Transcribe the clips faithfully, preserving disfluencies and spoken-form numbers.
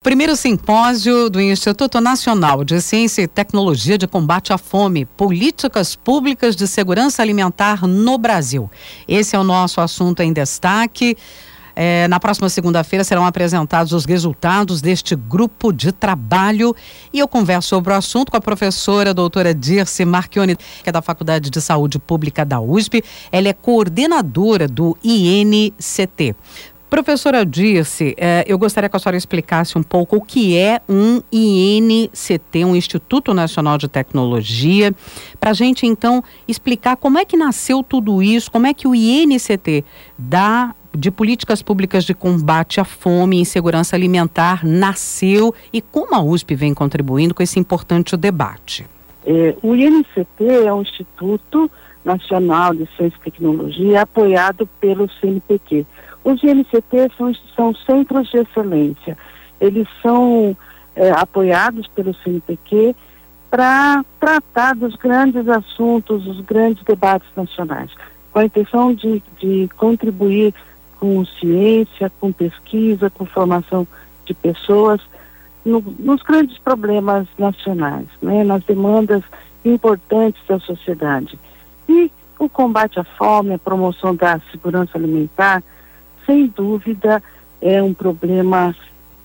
Primeiro simpósio do Instituto Nacional de Ciência e Tecnologia de Combate à Fome, Políticas Públicas de Segurança Alimentar no Brasil. Esse é o nosso assunto em destaque. É, na próxima segunda-feira serão apresentados os resultados deste grupo de trabalho e eu converso sobre o assunto com a professora doutora Dirce Marchione, que é da Faculdade de Saúde Pública da U S P. Ela é coordenadora do I N C T. Professora Dirce, eh, eu gostaria que a senhora explicasse um pouco o que é um I N C T, um Instituto Nacional de Tecnologia, para a gente então explicar como é que nasceu tudo isso, como é que o I N C T da, de Políticas Públicas de Combate à Fome e Insegurança Alimentar nasceu e como a U S P vem contribuindo com esse importante debate. É, o I N C T é um Instituto Nacional de Ciência e Tecnologia apoiado pelo C N P Q. Os I N C T são, são centros de excelência. Eles são é, apoiados pelo C N P Q para tratar dos grandes assuntos, os grandes debates nacionais, com a intenção de, de contribuir com ciência, com pesquisa, com formação de pessoas no, nos grandes problemas nacionais, né, nas demandas importantes da sociedade. E o combate à fome, a promoção da segurança alimentar, sem dúvida, é um problema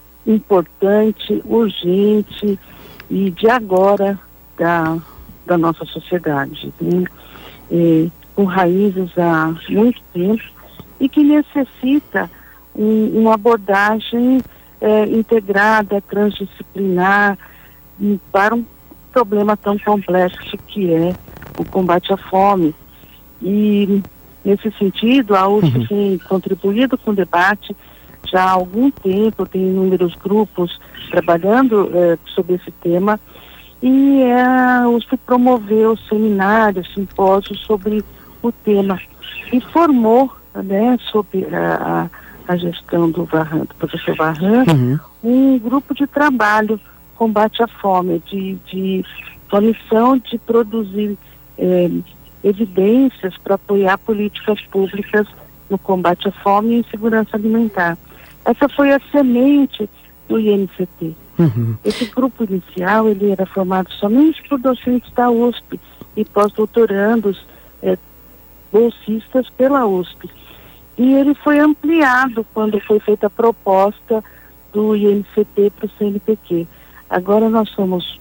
importante, urgente e de agora da, da nossa sociedade, né? É, com raízes há muito tempo e que necessita um, uma abordagem é, integrada, transdisciplinar um, para um problema tão complexo que é o combate à fome. E nesse sentido, a U S P uhum. tem contribuído com o debate já há algum tempo, tem inúmeros grupos trabalhando eh, sobre esse tema, e eh, a U S P promoveu seminários, simpósios sobre o tema, e formou, né, sob a, a gestão do, Varran, do professor Varran, uhum. um grupo de trabalho combate à fome, de, de uma missão de produzir eh, evidências para apoiar políticas públicas no combate à fome e insegurança alimentar. Essa foi a semente do I N C T. Uhum. Esse grupo inicial, ele era formado somente por docentes da U S P e pós-doutorandos, eh, bolsistas pela U S P. E ele foi ampliado quando foi feita a proposta do I N C T para o C N P Q. Agora nós somos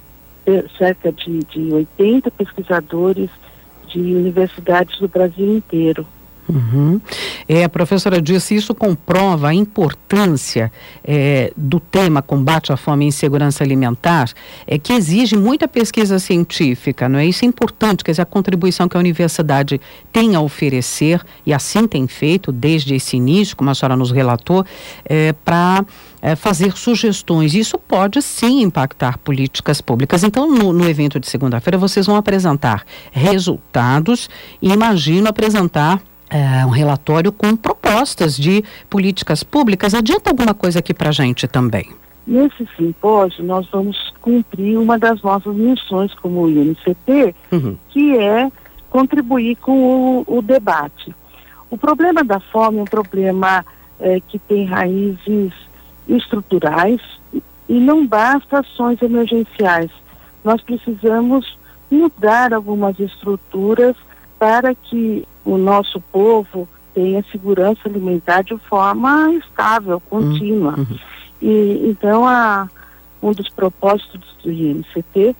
eh, cerca de, de oitenta pesquisadores de universidades do Brasil inteiro. Uhum. É, a professora disse, isso comprova a importância é, do tema combate à fome e insegurança alimentar, é, que exige muita pesquisa científica, não é? Isso é importante, quer dizer, a contribuição que a universidade tem a oferecer, e assim tem feito desde esse início, como a senhora nos relatou, é, para é, fazer sugestões. Isso pode sim impactar políticas públicas. Então, no, no evento de segunda-feira, vocês vão apresentar resultados e imagino apresentar É, um relatório com propostas de políticas públicas. Adianta alguma coisa aqui para a gente também? Nesse simpósio, nós vamos cumprir uma das nossas missões como I N C T, uhum. que é contribuir com o, o debate. O problema da fome é um problema é, que tem raízes estruturais e não basta ações emergenciais. Nós precisamos mudar algumas estruturas para que o nosso povo tenha segurança alimentar de forma estável, contínua. Uhum. E, então, a, um dos propósitos do I N C T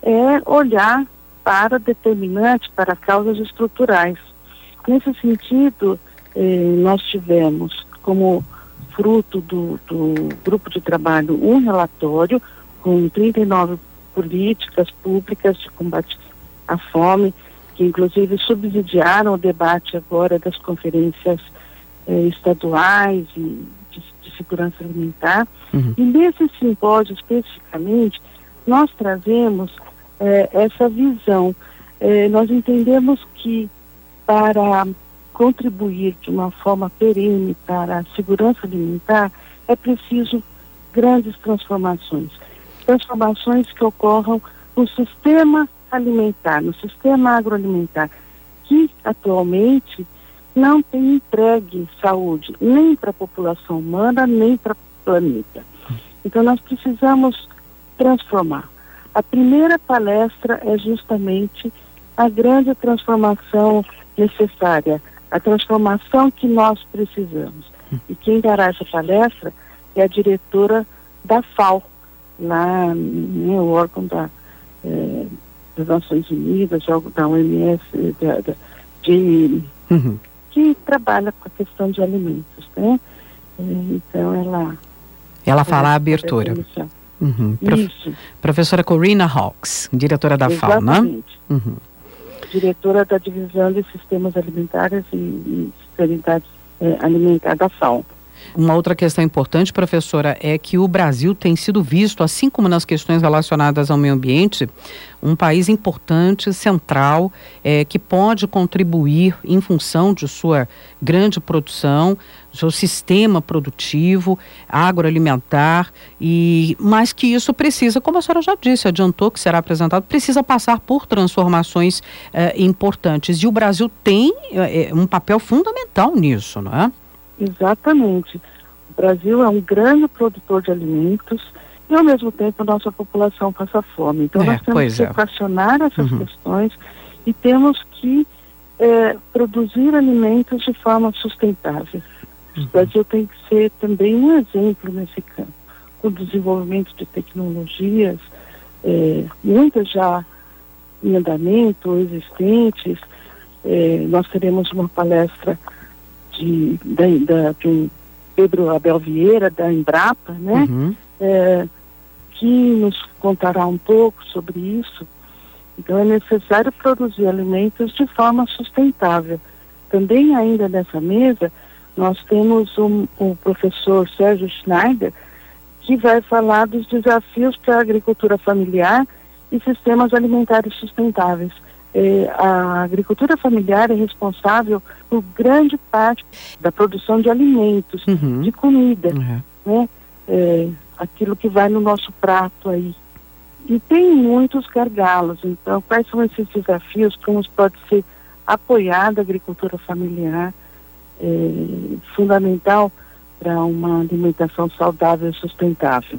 é olhar para determinantes, para causas estruturais. Nesse sentido, eh, nós tivemos como fruto do, do grupo de trabalho um relatório com trinta e nove políticas públicas de combate à fome, que inclusive subsidiaram o debate agora das conferências eh, estaduais e de, de segurança alimentar. Uhum. E nesse simpósio especificamente, nós trazemos eh, essa visão. Eh, nós entendemos que para contribuir de uma forma perene para a segurança alimentar, é preciso grandes transformações. Transformações que ocorram no sistema alimentar, no sistema agroalimentar, que atualmente não tem entregue saúde nem para a população humana, nem para o planeta. Então nós precisamos transformar. A primeira palestra é justamente a grande transformação necessária, a transformação que nós precisamos. E quem dará essa palestra é a diretora da F A O, lá no órgão da, é, das Nações Unidas, da O M S, da, da, de, uhum. que trabalha com a questão de alimentos, né? Então ela... Ela fará a abertura. Uhum. Isso. Professora Corina Hawks, diretora da F A O, né? Exatamente. Uhum. Diretora da Divisão de Sistemas Alimentares e, e Sanidade é, Alimentar da F A O. Uma outra questão importante, professora, é que o Brasil tem sido visto, assim como nas questões relacionadas ao meio ambiente, um país importante, central, é, que pode contribuir em função de sua grande produção, seu sistema produtivo, agroalimentar, e, mas que isso precisa, como a senhora já disse, adiantou que será apresentado, precisa passar por transformações é, importantes. E o Brasil tem é, um papel fundamental nisso, não é? Exatamente. O Brasil é um grande produtor de alimentos e, ao mesmo tempo, a nossa população passa fome. Então, é, nós temos que equacionar é. essas uhum. questões e temos que é, produzir alimentos de forma sustentável. Uhum. O Brasil tem que ser também um exemplo nesse campo, com o desenvolvimento de tecnologias, é, muitas já em andamento, existentes. É, nós teremos uma palestra De, da, da, de Pedro Abel Vieira, da Embrapa, né? Uhum. É, que nos contará um pouco sobre isso. Então é necessário produzir alimentos de forma sustentável. Também ainda nessa mesa, nós temos um, um professor Sérgio Schneider, que vai falar dos desafios para a agricultura familiar e sistemas alimentares sustentáveis. É, a agricultura familiar é responsável por grande parte da produção de alimentos, uhum. de comida, uhum. né? É, aquilo que vai no nosso prato aí. E tem muitos gargalos. Então, quais são esses desafios? Como pode ser apoiada a agricultura familiar, é, fundamental para uma alimentação saudável e sustentável.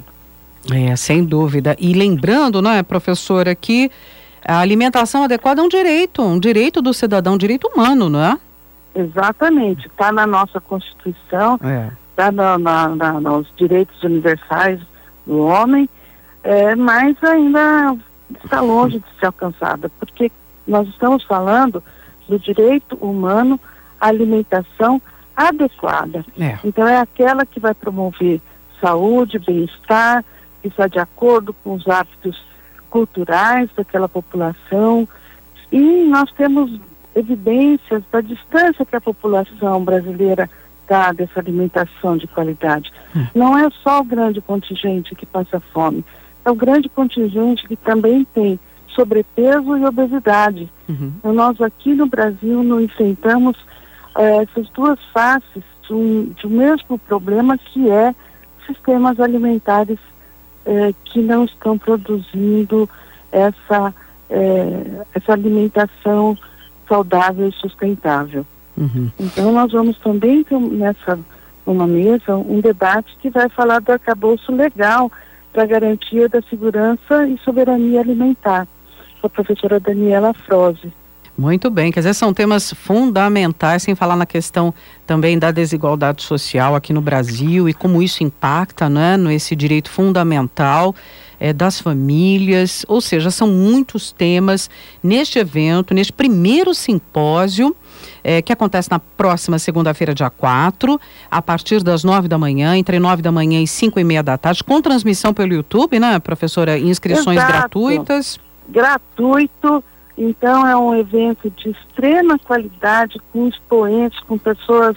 É, sem dúvida. E lembrando, não é, professora, que a alimentação adequada é um direito, um direito do cidadão, um direito humano, não é? Exatamente, está na nossa Constituição, está é. na, na, na, nos direitos universais do homem, é, mas ainda está longe de ser alcançada, porque nós estamos falando do direito humano à alimentação adequada. É. Então é aquela que vai promover saúde, bem-estar, que está de acordo com os hábitos culturais daquela população, e nós temos evidências da distância que a população brasileira dá dessa alimentação de qualidade. Hum. Não é só o grande contingente que passa fome, é o grande contingente que também tem sobrepeso e obesidade. Uhum. Então, nós aqui no Brasil não enfrentamos eh, essas duas faces de um, de um mesmo problema, que é sistemas alimentares Eh, que não estão produzindo essa, eh, essa alimentação saudável e sustentável. Uhum. Então nós vamos também ter nessa uma mesa um debate que vai falar do arcabouço legal para a garantia da segurança e soberania alimentar, com a professora Daniela Froze. Muito bem, quer dizer, são temas fundamentais, sem falar na questão também da desigualdade social aqui no Brasil e como isso impacta, né, nesse direito fundamental é, das famílias. Ou seja, são muitos temas neste evento, neste primeiro simpósio, é, que acontece na próxima segunda-feira, dia quatro, a partir das nove da manhã, entre nove da manhã e cinco e meia da tarde, com transmissão pelo YouTube, né, professora? Inscrições Exato. gratuitas. Gratuito. Então é um evento de extrema qualidade, com expoentes, com pessoas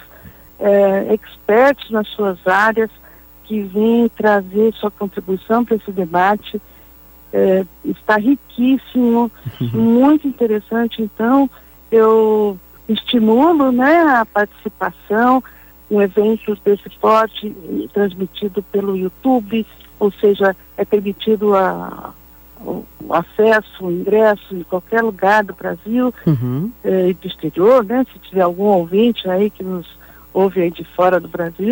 é, experts nas suas áreas, que vêm trazer sua contribuição para esse debate. É, está riquíssimo, uhum. muito interessante. Então eu estimulo, né, a participação. Um evento desse porte transmitido pelo YouTube, ou seja, é permitido a o acesso, o ingresso em qualquer lugar do Brasil, uhum. eh, e do exterior, né? Se tiver algum ouvinte aí que nos ouve aí de fora do Brasil,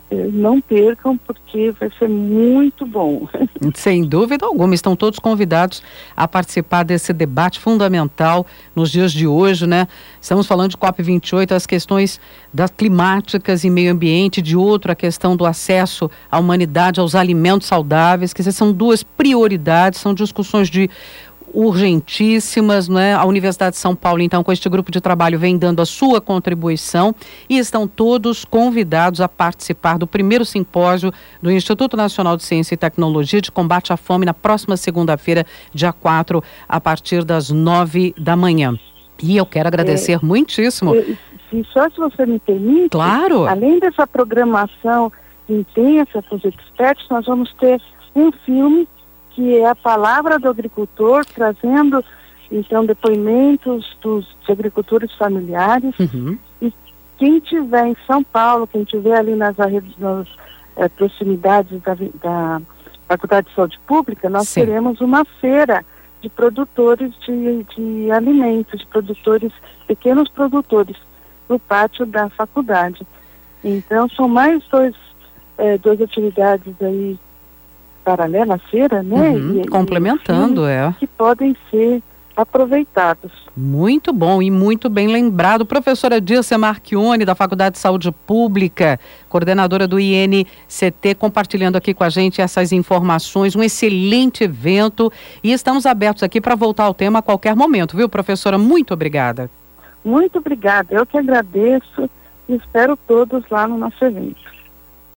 não percam, porque vai ser muito bom. Sem dúvida alguma, estão todos convidados a participar desse debate fundamental nos dias de hoje, né? Estamos falando de COP vinte e oito, as questões das climáticas e meio ambiente, de outro, a questão do acesso à humanidade aos alimentos saudáveis, que são duas prioridades, são discussões de urgentíssimas, né? A Universidade de São Paulo, então, com este grupo de trabalho, vem dando a sua contribuição e estão todos convidados a participar do primeiro simpósio do Instituto Nacional de Ciência e Tecnologia de Combate à Fome na próxima segunda-feira, dia quatro, a partir das nove da manhã. E eu quero agradecer é, muitíssimo. É, se, só se você me permite, claro. Além dessa programação intensa com os experts, nós vamos ter um filme que é a palavra do agricultor, trazendo, então, depoimentos dos de agricultores familiares. Uhum. E quem tiver em São Paulo, quem tiver ali nas, nas é, proximidades da, da Faculdade de Saúde Pública, nós Sim. teremos uma feira de produtores de, de alimentos, de produtores, pequenos produtores, no pátio da faculdade. Então, são mais dois, é, duas atividades aí paralela à feira, né? Uhum, e, complementando, e, é. Que podem ser aproveitados. Muito bom e muito bem lembrado. Professora Dirce Marchione, da Faculdade de Saúde Pública, coordenadora do I N C T, compartilhando aqui com a gente essas informações. Um excelente evento e estamos abertos aqui para voltar ao tema a qualquer momento, viu, professora? Muito obrigada. Muito obrigada. Eu que agradeço e espero todos lá no nosso evento.